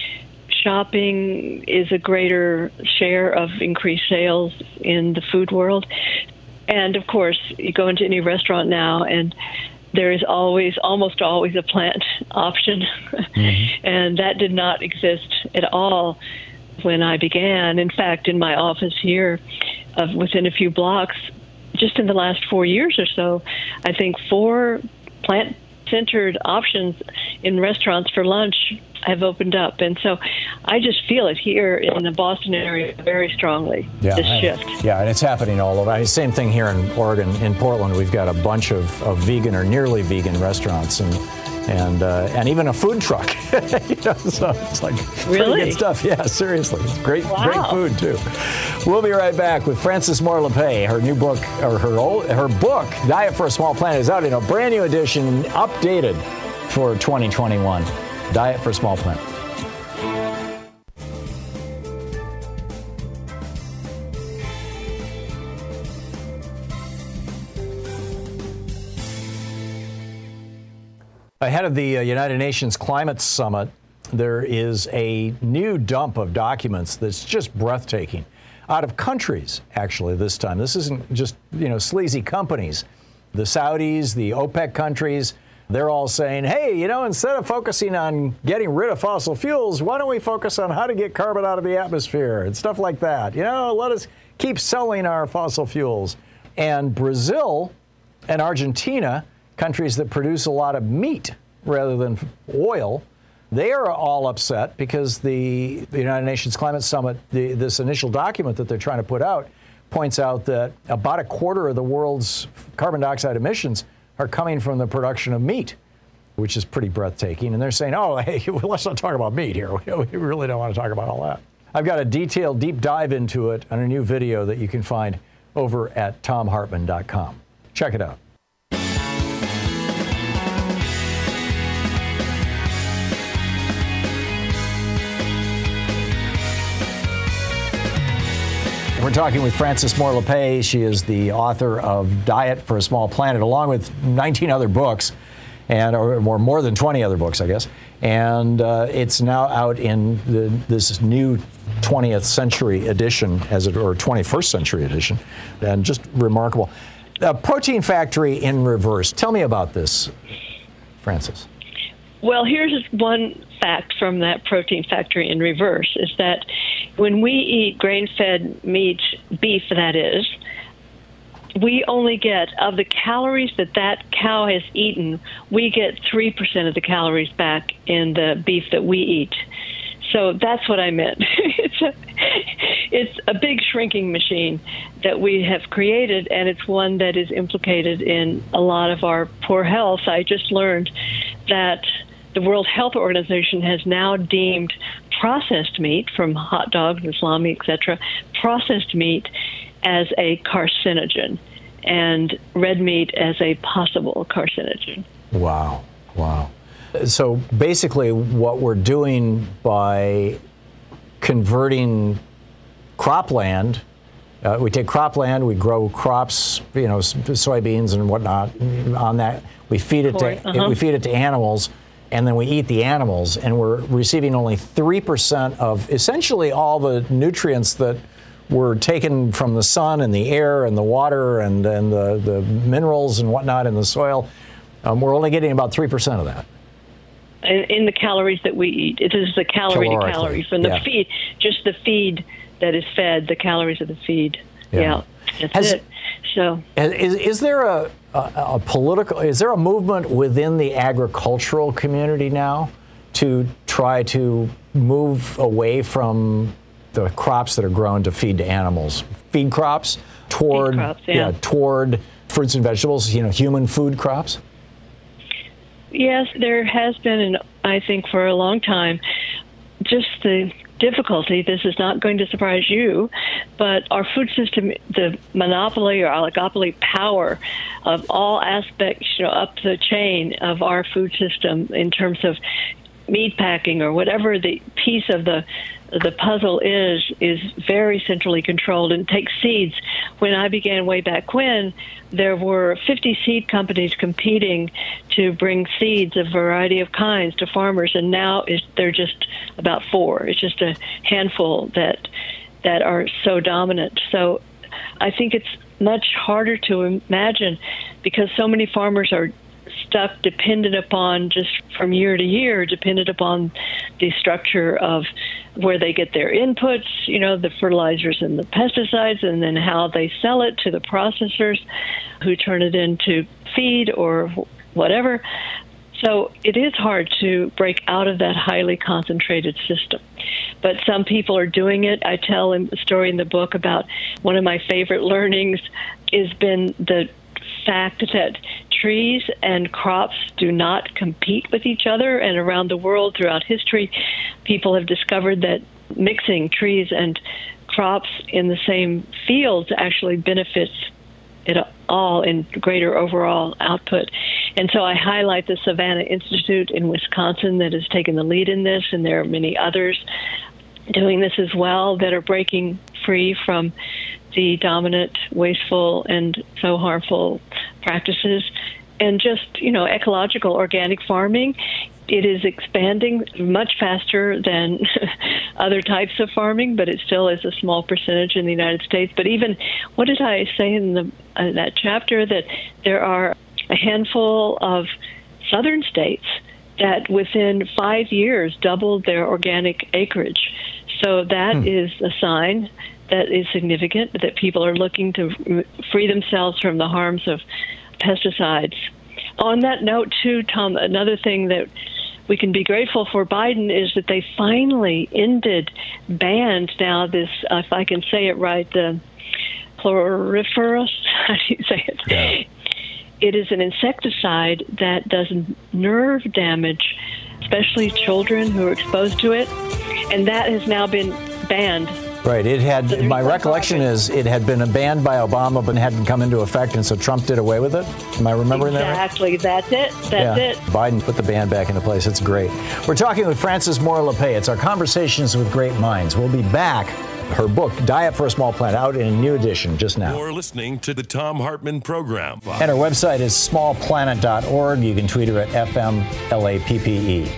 shopping is a greater share of increased sales in the food world. And, of course, you go into any restaurant now, and there is almost always a plant option. Mm-hmm. And that did not exist at all when I began. In fact, in my office here, within a few blocks, just in the last 4 years or so, I think 4 plant-centered options in restaurants for lunch have opened up. And so I just feel it here in the Boston area very strongly, this shift. Yeah, and it's happening all over. Same thing here in Oregon. In Portland, we've got a bunch of vegan or nearly vegan restaurants and even a food truck. So it's like really pretty good stuff. Yeah, seriously. It's great food, too. We'll be right back with Frances Moore Lappé. Her new book, or her book, Diet for a Small Planet, is out in a brand new edition, updated for 2021. Diet for a Small Planet. Ahead of the United Nations Climate Summit, there is a new dump of documents that's just breathtaking. Out of countries, actually, this time. This isn't just, sleazy companies. The Saudis, the OPEC countries, they're all saying, hey, instead of focusing on getting rid of fossil fuels, why don't we focus on how to get carbon out of the atmosphere and stuff like that? Let us keep selling our fossil fuels. And Brazil and Argentina, countries that produce a lot of meat, rather than oil. They are all upset because the United Nations Climate Summit, this initial document that they're trying to put out, points out that about a quarter of the world's carbon dioxide emissions are coming from the production of meat, which is pretty breathtaking. And they're saying, oh, hey, let's not talk about meat here. We really don't want to talk about all that. I've got a detailed deep dive into it on a new video that you can find over at TomHartman.com. Check it out. We're talking with Frances Moore Lappé. She is the author of Diet for a Small Planet, along with 19 other books, or more than 20 other books, I guess. And it's now out in this new 20th century edition, or 21st century edition, and just remarkable. Protein Factory in Reverse. Tell me about this, Frances. Well, here's one fact from that Protein Factory in Reverse, is that when we eat grain-fed meat, beef that is, we only get, of the calories that cow has eaten, we get 3% of the calories back in the beef that we eat. So that's what I meant. It's a big shrinking machine that we have created, and it's one that is implicated in a lot of our poor health. I just learned that the World Health Organization has now deemed processed meat, from hot dogs and salami, etc., processed meat as a carcinogen, and red meat as a possible carcinogen. Wow. So basically what we're doing by converting cropland, we take cropland, we grow crops, soybeans and whatnot on that. We feed it to animals, and then we eat the animals, and we're receiving only 3% of essentially all the nutrients that were taken from the sun and the air and the water and the minerals and whatnot in the soil. We're only getting about 3% of that. In the calories that we eat. It is the calorie to calorie from the feed, just the feed that is fed, the calories of the feed. Yeah, that's it. So, is there a political? Is there a movement within the agricultural community now to try to move away from the crops that are grown to feed to animals, feed crops, toward fruits and vegetables, human food crops? Yes, there has been, and I think for a long time, just the difficulty. This is not going to surprise you, but our food system, the monopoly or oligopoly power of all aspects, up the chain of our food system in terms of meat packing or whatever the piece of the puzzle is very centrally controlled and takes seeds. When I began way back when, there were 50 seed companies competing to bring seeds of a variety of kinds to farmers, and now they're just about 4. It's just a handful that are so dominant. So I think it's much harder to imagine because so many farmers are stuck dependent upon, just from year to year, dependent upon the structure of where they get their inputs, the fertilizers and the pesticides, and then how they sell it to the processors who turn it into feed or whatever. So it is hard to break out of that highly concentrated system. But some people are doing it. I tell a story in the book about one of my favorite learnings has been the fact that trees and crops do not compete with each other, and around the world throughout history, people have discovered that mixing trees and crops in the same fields actually benefits it all in greater overall output. And so I highlight the Savannah Institute in Wisconsin that has taken the lead in this, and there are many others doing this as well that are breaking free from the dominant, wasteful, and so harmful practices. And just, ecological organic farming, it is expanding much faster than other types of farming, but it still is a small percentage in the United States. But even, what did I say in that chapter, that there are a handful of southern states that within 5 years doubled their organic acreage. So that is a sign that is significant, that people are looking to free themselves from the harms of pesticides. on that note, too, Tom, another thing that we can be grateful for Biden is that they finally banned now this, if I can say it right, the chloriferous, how do you say it? Yeah. It is an insecticide that does nerve damage, especially children who are exposed to it, and that has now been banned. Right. It had. So my recollection is it had been banned by Obama, but hadn't come into effect, and so Trump did away with it. Am I remembering that right? Exactly. That's it. That's it. Biden put the ban back into place. It's great. We're talking with Frances Moore Lappé. It's our Conversations with Great Minds. We'll be back. Her book, Diet for a Small Planet, out in a new edition just now. You're listening to the Thom Hartmann Program. And her website is smallplanet.org. You can tweet her at FMLAPPE.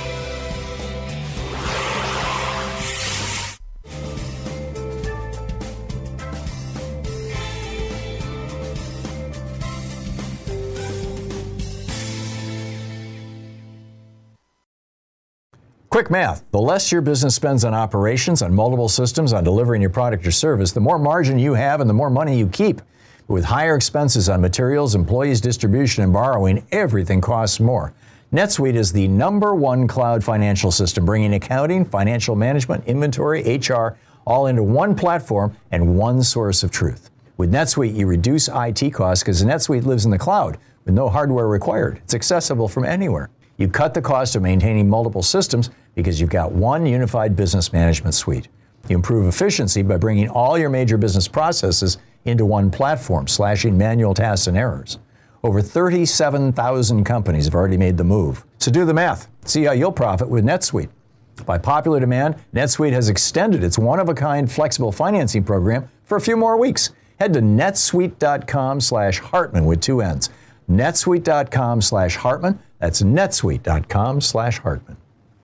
Quick math. The less your business spends on operations, on multiple systems, on delivering your product or service, the more margin you have and the more money you keep. With higher expenses on materials, employees, distribution, and borrowing, everything costs more. NetSuite is the #1 cloud financial system, bringing accounting, financial management, inventory, HR, all into one platform and one source of truth. With NetSuite, you reduce IT costs because NetSuite lives in the cloud with no hardware required. It's accessible from anywhere. You cut the cost of maintaining multiple systems because you've got one unified business management suite. You improve efficiency by bringing all your major business processes into one platform, slashing manual tasks and errors. Over 37,000 companies have already made the move. So do the math. See how you'll profit with NetSuite. By popular demand, NetSuite has extended its one-of-a-kind flexible financing program for a few more weeks. Head to netsuite.com/Hartmann with 2 N's. netsuite.com/Hartmann. That's netsuite.com/Hartmann.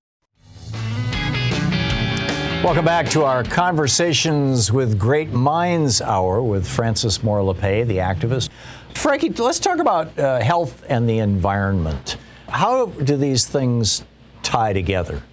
Welcome back to our Conversations with Great Minds Hour with Frances Moore Lappé, the activist. Frankie, let's talk about health and the environment. How do these things tie together?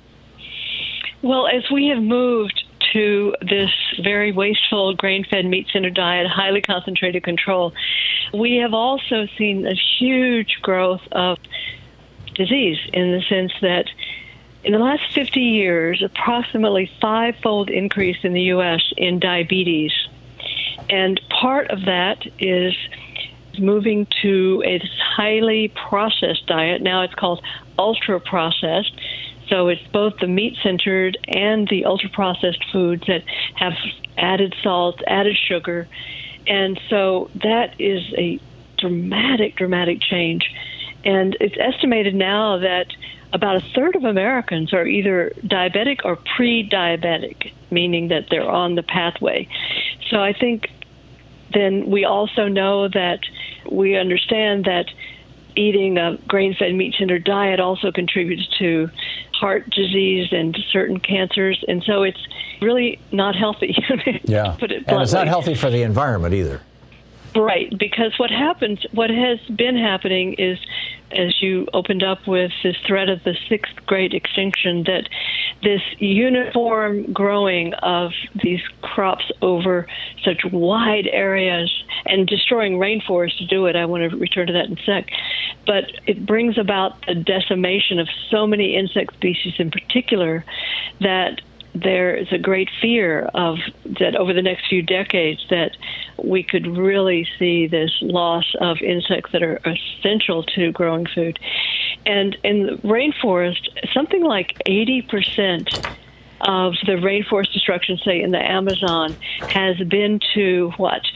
Well, as we have moved to this very wasteful grain-fed, meat-centered diet, highly concentrated control, we have also seen a huge growth of disease in the sense that in the last 50 years, approximately 5-fold increase in the U.S. in diabetes. And part of that is moving to a highly processed diet. Now it's called ultra-processed. So it's both the meat-centered and the ultra-processed foods that have added salt, added sugar. And so that is a dramatic change. And it's estimated now that about a third of Americans are either diabetic or pre-diabetic, meaning that they're on the pathway. So I think then we also know that we understand that eating a grain-fed, meat-centered diet also contributes to heart disease and certain cancers. And so it's really not healthy. Yeah, put it bluntly. And it's not healthy for the environment either. Right, because what has been happening is, as you opened up with this threat of the 6th great extinction, that this uniform growing of these crops over such wide areas and destroying rainforests to do it, I want to return to that in a sec, but it brings about the decimation of so many insect species in particular that there is a great fear of that over the next few decades that we could really see this loss of insects that are essential to growing food. And in the rainforest, something like 80% of the rainforest destruction, say in the Amazon, has been to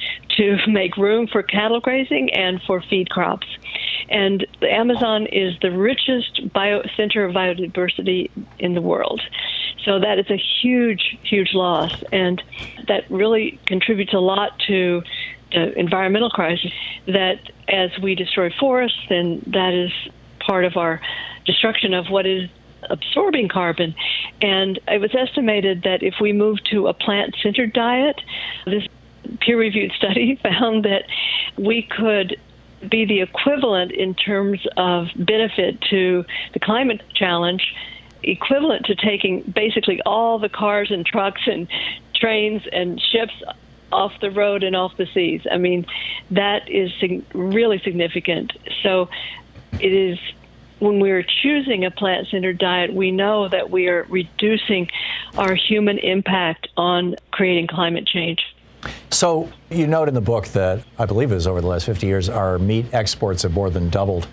make room for cattle grazing and for feed crops. And the Amazon is the richest center of biodiversity in the world. So that is a huge loss, and that really contributes a lot to the environmental crisis, that as we destroy forests, then that is part of our destruction of what is absorbing carbon. And it was estimated that if we move to a plant-centered diet, this peer-reviewed study found that we could be the equivalent in terms of benefit to the climate challenge, equivalent to taking basically all the cars and trucks and trains and ships off the road and off the seas. I mean, that is really significant. So it is, when we're choosing a plant-centered diet, we know that we are reducing our human impact on creating climate change. So you note in the book that, I believe it was over the last 50 years, our meat exports have more than doubled.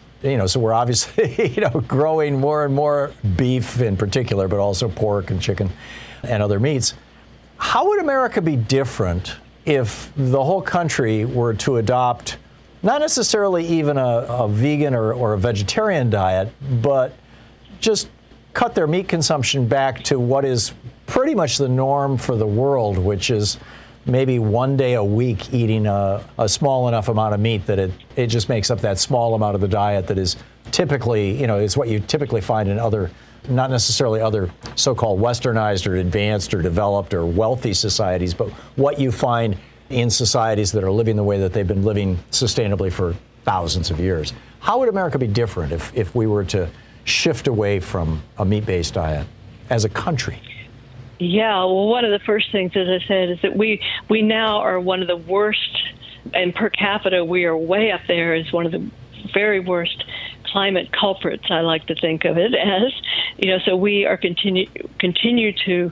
So we're obviously, growing more and more beef in particular, but also pork and chicken and other meats. How would America be different if the whole country were to adopt not necessarily even a vegan or a vegetarian diet, but just cut their meat consumption back to what is pretty much the norm for the world, which is maybe one day a week eating a small enough amount of meat that it just makes up that small amount of the diet that is typically, is what you typically find in other, not necessarily other so-called westernized or advanced or developed or wealthy societies, but what you find in societies that are living the way that they've been living sustainably for thousands of years. How would America be different if we were to shift away from a meat-based diet as a country? Yeah, well, one of the first things, as I said, is that we now are one of the worst, and per capita we are way up there as one of the very worst climate culprits, I like to think of it as. So we are continue to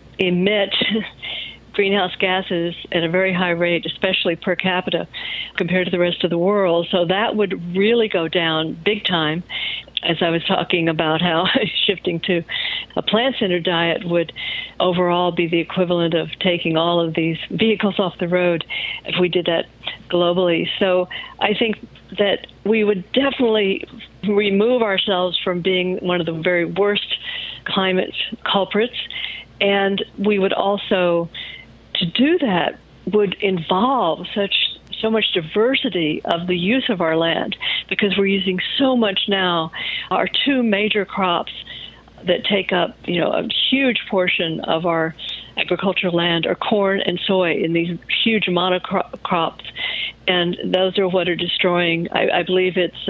emit greenhouse gases at a very high rate, especially per capita, compared to the rest of the world. So that would really go down big time. As I was talking about how shifting to a plant-centered diet would overall be the equivalent of taking all of these vehicles off the road if we did that globally. So I think that we would definitely remove ourselves from being one of the very worst climate culprits. And we would also, to do that, would involve so much diversity of the use of our land, because we're using so much now. Our two major crops that take up, a huge portion of our agricultural land are corn and soy in these huge monocrops, and those are what are destroying. I believe it's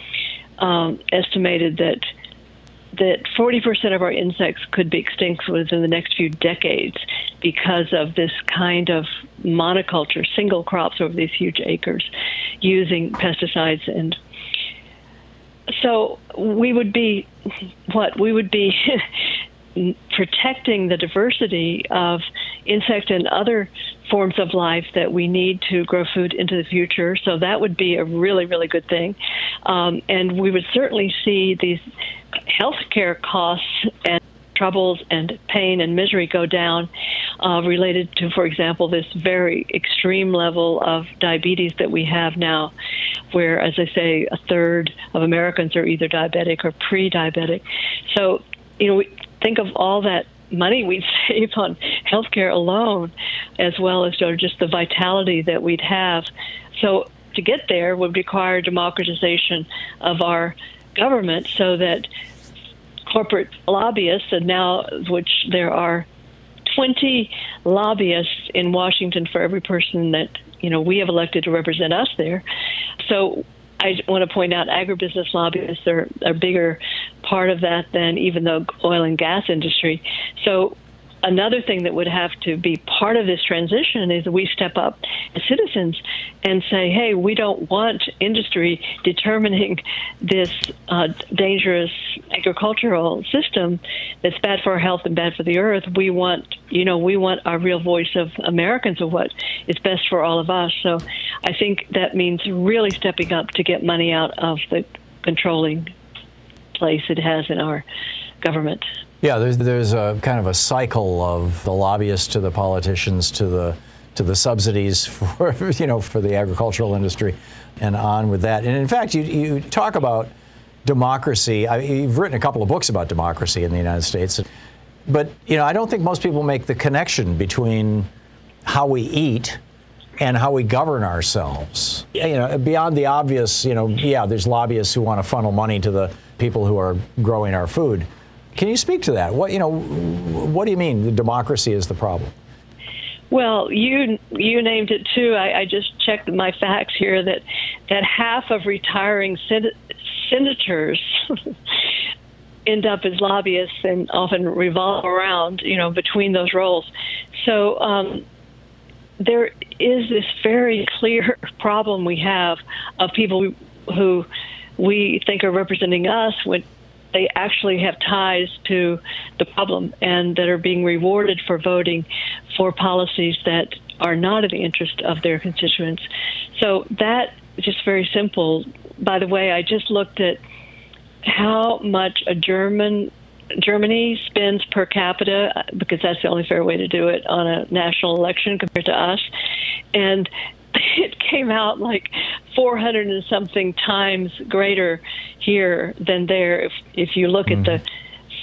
estimated that 40% of our insects could be extinct within the next few decades because of this kind of monoculture, single crops over these huge acres, using pesticides. And so we would be protecting the diversity of insect and other forms of life that we need to grow food into the future. So that would be a really, really good thing. And we would certainly see these healthcare costs and troubles and pain and misery go down related to, for example, this very extreme level of diabetes that we have now, where, as I say, a third of Americans are either diabetic or pre-diabetic. So, we think of all that money we'd save on healthcare alone, as well as just the vitality that we'd have. So to get there would require democratization of our government so that corporate lobbyists, and now which there are 20 lobbyists in Washington for every person that we have elected to represent us there. So I want to point out agribusiness lobbyists are a bigger part of that than even the oil and gas industry. So another thing that would have to be part of this transition is we step up as citizens and say, hey, we don't want industry determining this dangerous agricultural system that's bad for our health and bad for the earth. We want our real voice of Americans of what is best for all of us. So I think that means really stepping up to get money out of the controlling place it has in our government. Yeah, there's a kind of a cycle of the lobbyists to the politicians to the subsidies for for the agricultural industry, and on with that. And in fact, you talk about democracy. You've written a couple of books about democracy in the United States, but I don't think most people make the connection between how we eat and how we govern ourselves. Beyond the obvious, there's lobbyists who want to funnel money to the people who are growing our food. Can you speak to that? What do you mean the democracy is the problem? Well, you named it too. I just checked my facts here that half of retiring senators end up as lobbyists and often revolve around, between those roles. So there is this very clear problem we have of people who we think are representing us when they actually have ties to the problem and that are being rewarded for voting for policies that are not in the interest of their constituents. So that is just very simple. By the way, I just looked at how much Germany spends per capita, because that's the only fair way to do it on a national election compared to us. And it came out like 400 and something times greater here than there. If you look at the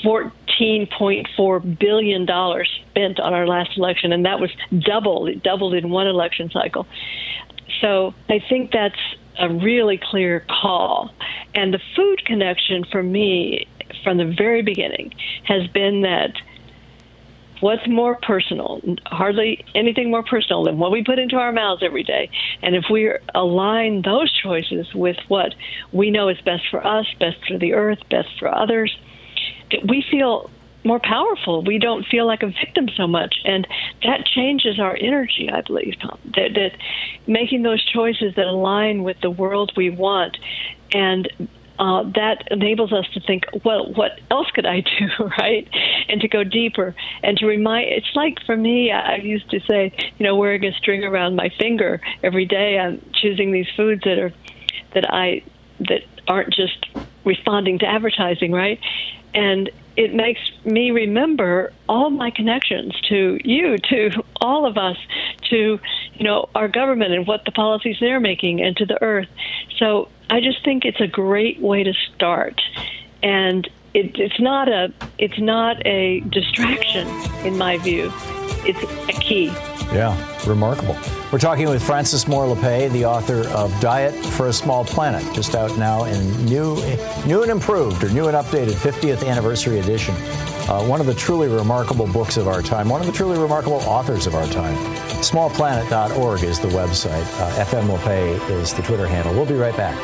$14.4 billion spent on our last election, and that was doubled. It doubled in one election cycle. So I think that's a really clear call. And the food connection for me from the very beginning has been that what's more personal? Hardly anything more personal than what we put into our mouths every day. And if we align those choices with what we know is best for us, best for the earth, best for others, we feel more powerful. We don't feel like a victim so much. And that changes our energy, I believe, Tom, that making those choices that align with the world we want. And that enables us to think, well, what else could I do, right? And to go deeper and to remind. It's like for me, I used to say, wearing a string around my finger every day. I'm choosing these foods that aren't just responding to advertising, right? And it makes me remember all my connections to you, to all of us, to our government and what the policies they're making, and to the earth. So I just think it's a great way to start, and it's not a distraction in my view. It's a key. Yeah, remarkable. We're talking with Frances Moore Lappé, the author of Diet for a Small Planet, just out now in new and improved, or new and updated 50th anniversary edition. One of the truly remarkable books of our time, one of the truly remarkable authors of our time. Smallplanet.org is the website. FM Lappé is the Twitter handle. We'll be right back.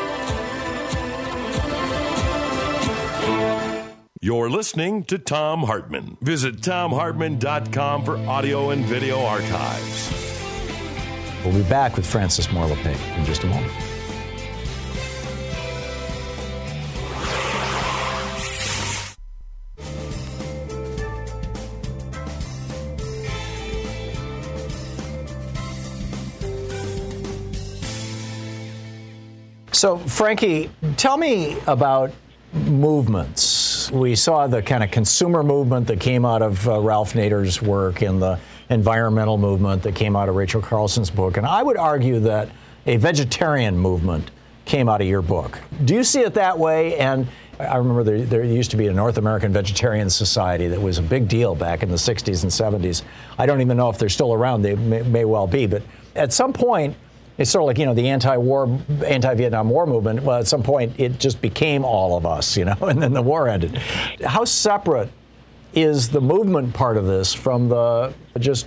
You're listening to Thom Hartmann. Visit ThomHartmann.com for audio and video archives. We'll be back with Frances Moore Lappé in just a moment. So, Frankie, tell me about movements. We saw the kind of consumer movement that came out of Ralph Nader's work and the environmental movement that came out of Rachel Carlson's book. And I would argue that a vegetarian movement came out of your book. Do you see it that way? And I remember there used to be a North American Vegetarian Society that was a big deal back in the 60s and 70s. I don't even know if they're still around. They may well be. But at some point, it's sort of like, the anti-Vietnam War movement. Well, at some point, it just became all of us, and then the war ended. How separate is the movement part of this from the this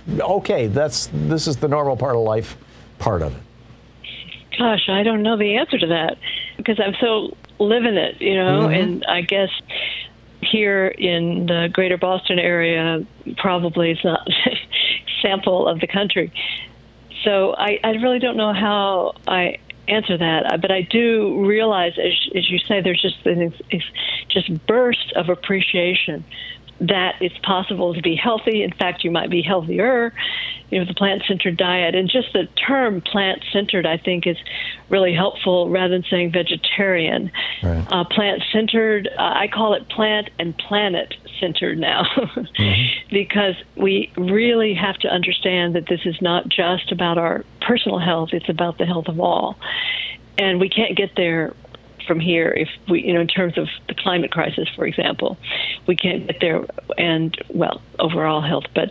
is the normal part of life part of it? Gosh, I don't know the answer to that because I'm so living it, and I guess here in the greater Boston area, probably it's not a sample of the country. So I really don't know how I answer that, but I do realize, as you say, there's just burst of appreciation that it's possible to be healthy. In fact, you might be healthier, the plant-centered diet. And just the term plant-centered, I think, is really helpful rather than saying vegetarian. Right. Plant-centered, I call it plant and planet-centered now, because we really have to understand that this is not just about our personal health, it's about the health of all. And we can't get there from here if we, in terms of the climate crisis, for example, we can't get there, and overall health. But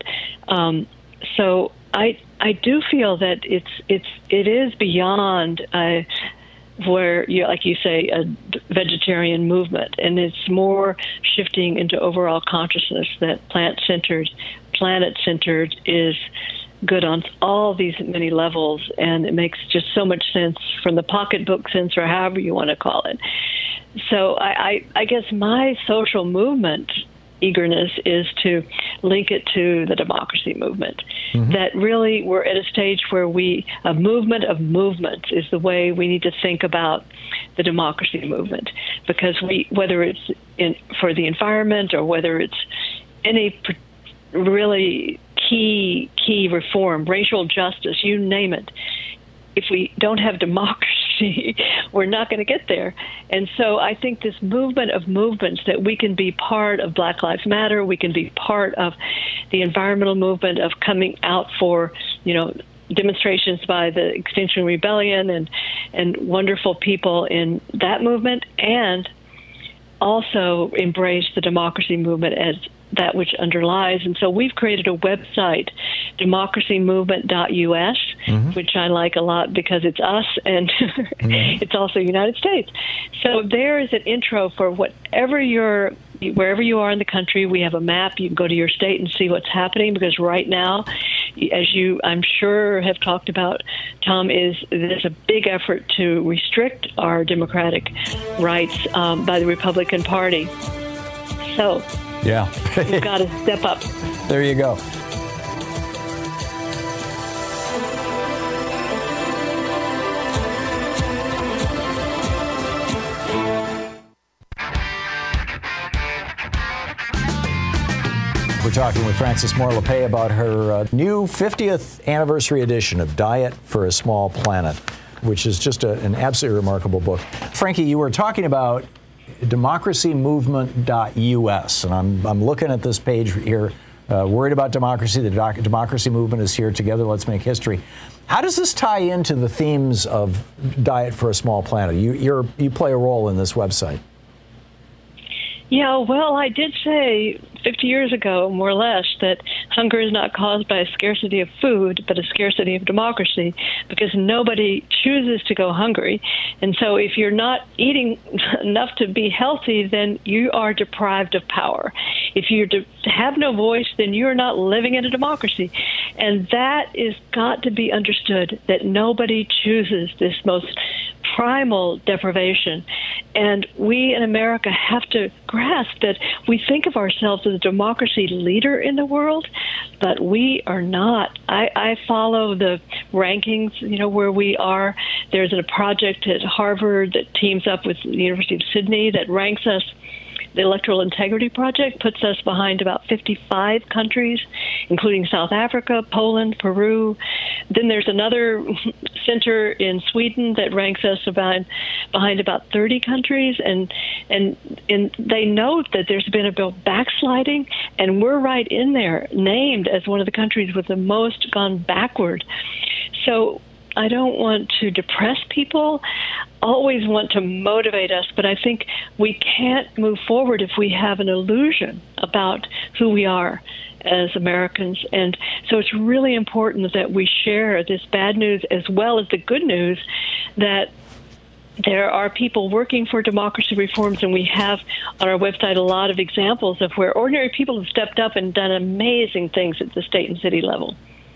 so I do feel that it is beyond where like you say, a vegetarian movement, and it's more shifting into overall consciousness that plant-centered, planet-centered is good on all these many levels, and it makes just so much sense from the pocketbook sense, or however you want to call it. So I guess my social movement eagerness is to link it to the democracy movement, that really we're at a stage where a movement of movements is the way we need to think about the democracy movement, because whether it's for the environment or whether it's any really key reform, racial justice, you name it, if we don't have democracy, we're not going to get there. And so I think this movement of movements, that we can be part of Black Lives Matter, we can be part of the environmental movement, of coming out for, demonstrations by the Extinction Rebellion and wonderful people in that movement, and also embrace the democracy movement as that which underlies. And so we've created a website, democracymovement.us, which I like a lot because it's us and it's also United States. So there is an intro for wherever you are in the country. We have a map. You can go to your state and see what's happening, because right now, as you, I'm sure, have talked about, Tom, there's a big effort to restrict our democratic rights by the Republican Party. So yeah, we've got to step up. There you go. We're talking with Frances Moore Lappé about her new 50th anniversary edition of Diet for a Small Planet, which is just an absolutely remarkable book. Frankie, you were talking about democracymovement.us, and I'm looking at this page here, worried about democracy. The democracy movement is here. Together, let's make history. How does this tie into the themes of Diet for a Small Planet? You play a role in this website. Yeah, well, I did say 50 years ago, more or less, that hunger is not caused by a scarcity of food, but a scarcity of democracy, because nobody chooses to go hungry. And so if you're not eating enough to be healthy, then you are deprived of power. If you have no voice, then you're not living in a democracy. And that is got to be understood, that nobody chooses this most primal deprivation. And we in America have to grasp that we think of ourselves as a democracy leader in the world, but we are not. I follow the rankings, where we are. There's a project at Harvard that teams up with the University of Sydney that ranks us. The Electoral Integrity Project puts us behind about 55 countries, including South Africa, Poland, Peru. Then there's another center in Sweden that ranks us behind about 30 countries, and they note that there's been a backsliding, and we're right in there, named as one of the countries with the most gone backward. So I don't want to depress people, always want to motivate us, but I think we can't move forward if we have an illusion about who we are as Americans. And so it's really important that we share this bad news as well as the good news, that there are people working for democracy reforms, and we have on our website a lot of examples of where ordinary people have stepped up and done amazing things at the state and city level.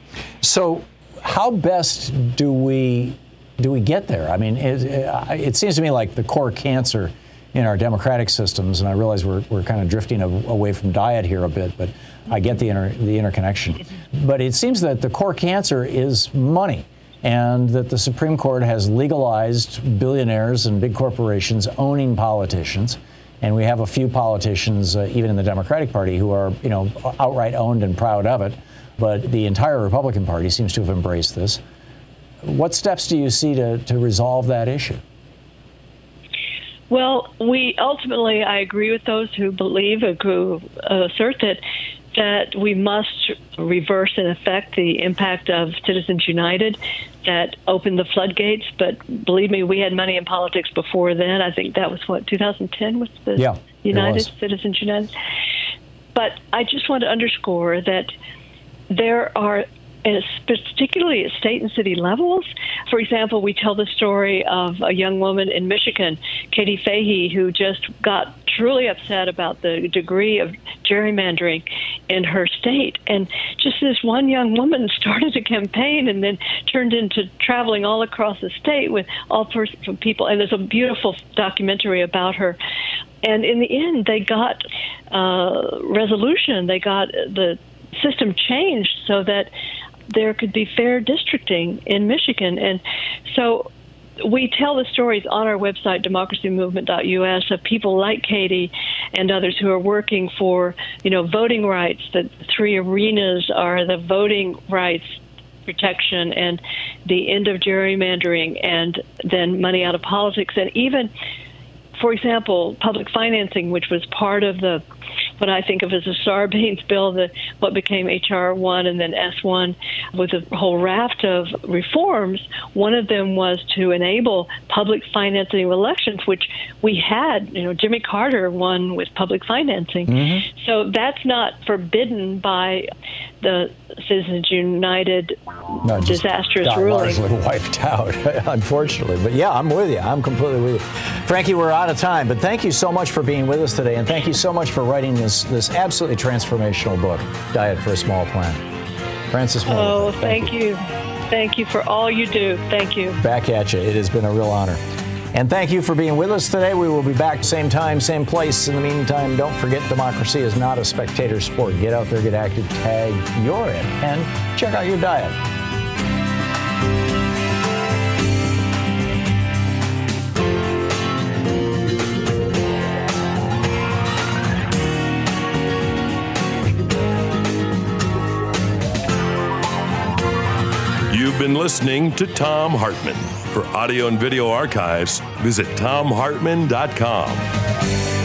So how best do we get there? I mean, it seems to me like the core cancer in our democratic systems, and I realize we're kind of drifting away from diet here a bit, but I get the interconnection. But it seems that the core cancer is money, and that the Supreme Court has legalized billionaires and big corporations owning politicians. And we have a few politicians, even in the Democratic Party, who are, outright owned and proud of it. But the entire Republican Party seems to have embraced this. What steps do you see to resolve that issue? Well, I agree with those who assert that we must reverse, in effect, the impact of Citizens United that opened the floodgates. But believe me, we had money in politics before then. I think that was 2010 was the Citizens United. But I just want to underscore that there are, particularly at state and city levels. For example, we tell the story of a young woman in Michigan, Katie Fahey, who just got truly upset about the degree of gerrymandering in her state. And just this one young woman started a campaign and then turned into traveling all across the state with all sorts of people. And there's a beautiful documentary about her. And in the end, they got resolution. They got the system changed so that there could be fair districting in Michigan. And so we tell the stories on our website, democracymovement.us, of people like Katie and others who are working for, voting rights. The three arenas are the voting rights protection and the end of gerrymandering and then money out of politics. And even, for example, public financing, which was part of what I think of as a Sarbanes bill, what became H.R. 1 and then S1, with a whole raft of reforms. One of them was to enable public financing of elections, which we had. Jimmy Carter won with public financing. Mm-hmm. So that's not forbidden by the Citizens United disastrous ruling. Largely wiped out, unfortunately. But yeah, I'm with you. I'm completely with you. Frankie, we're out of time, but thank you so much for being with us today, and thank you so much for writing this absolutely transformational book, Diet for a Small Planet. Frances Moore. Oh, thank you. Thank you for all you do. Thank you. Back at you. It has been a real honor. And thank you for being with us today. We will be back same time, same place. In the meantime, don't forget, democracy is not a spectator sport. Get out there, get active, tag you're in, and check out your diet. You've been listening to Thom Hartmann. For audio and video archives, visit thomhartmann.com.